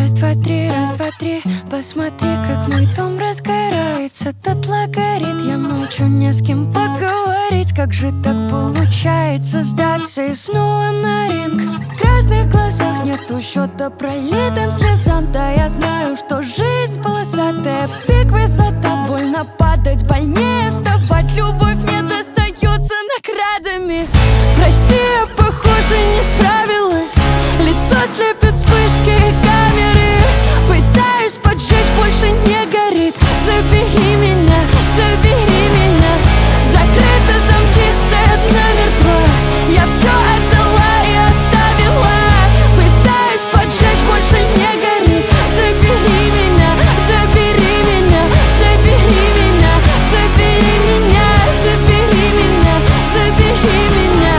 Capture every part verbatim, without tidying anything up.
Раз, два, три, раз, два, три. Посмотри, как мой дом разгорается, дотла горит. Я молчу, не с кем поговорить. Как же так получается сдаться и снова на ринг? В красных глазах нету счета пролитым слезам. Да я знаю, что жизнь полосатая, пик, высота. Больно падать, больнее вставать. Любовь не достается наградами. Прости, я, похоже, не справилась. Лицо слепит вспышки и камеры. Пытаюсь поджечь, больше не горит. Забери меня, забери меня. Закрыты замки, стоят намертво. Я все отдала и оставила. Пытаюсь поджечь, больше не горит. Забери меня, забери меня, забери меня, забери меня, забери меня, забери меня,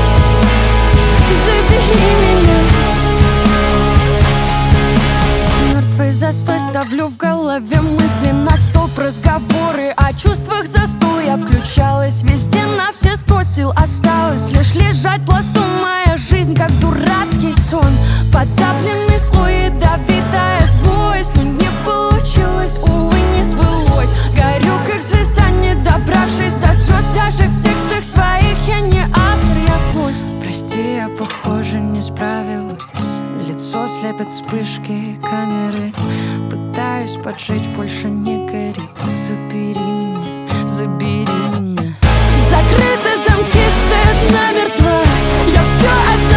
забери меня. Мертвый застой, ставлю в голове мысли на стоп. Разговоры о чувствах за стол. Я включалась везде на все сто сил. Осталось лишь лежать пластом. Моя жизнь как дурацкий сон. Подавленный слой, ядовитая злость. Но не получилось, увы, не сбылось. Горю как звезда, не добравшись до звезд. Даже в текстах своих я не автор, я гость. Прости, я, похоже, не справилась. Лицо слепят вспышки камеры. Пытаюсь поджечь, больше не горит. Забери меня, забери меня. Закрыты замки, стоят намертво. Я все отдала.